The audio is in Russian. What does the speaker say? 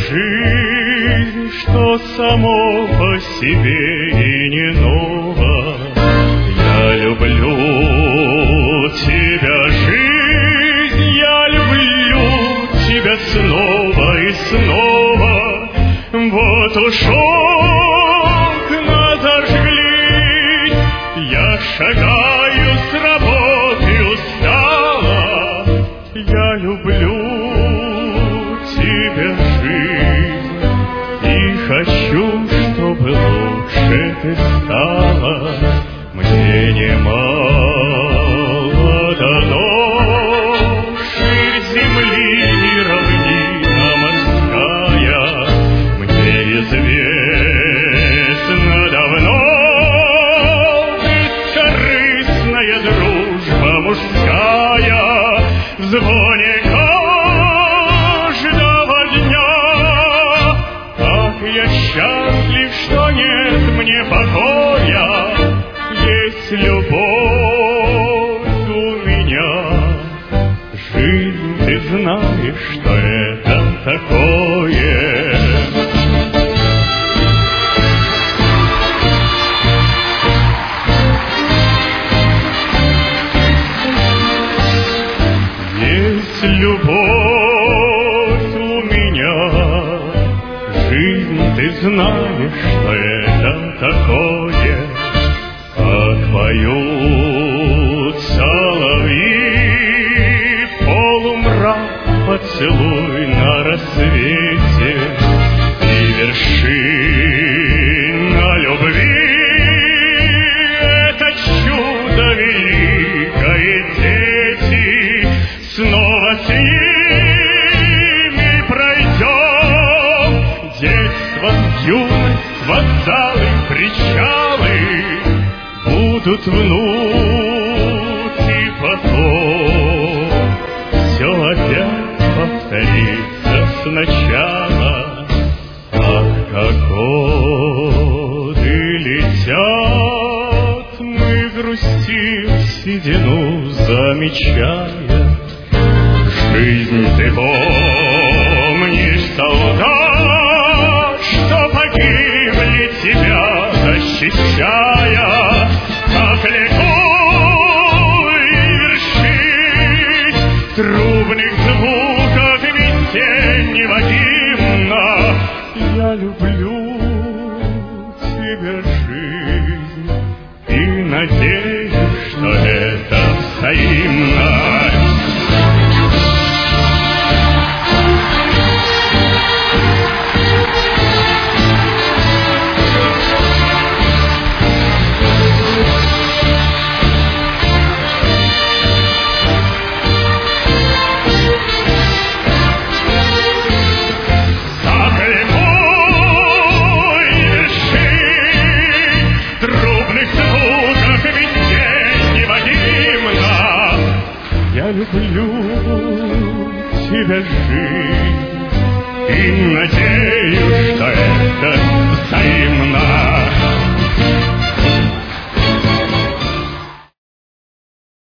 жизнь, что само по себе и не ново. Я люблю тебя, жизнь, я люблю тебя снова и снова. Вот уж окна зажгли, я шагаю с работы устала. Я люблю тебя, жизнь, и хочу, чтобы лучше ты стала. Мне немало дано ширь земли и равнина морская. Мне известно давно бескорыстная дружба мужская в звоне каждого дня. Ах, я счастлив, что нет мне покоя. Есть любовь у меня, жизнь, ты знаешь, что это такое. Есть любовь у меня, жизнь, ты знаешь, что это такое. Как поют соловьи, полумрак, поцелуй на рассвете, и вершина любви — это чудо великое, дети. Снова с ними пройдем детство, юность, вокзалы, причалы. Будут внуки потом, все опять повторится сначала. Ах, как годы летят, мы грустим в седину, замечая. Жизнь, ты помнишь, солдат, что погибли тебя защищая. Как легко вершить в трубных звуках весеннего гимна. Я люблю тебя, жизнь, и надеюсь, что это взаимно. Я люблю тебя, жизнь, и надеюсь, что это взаимно.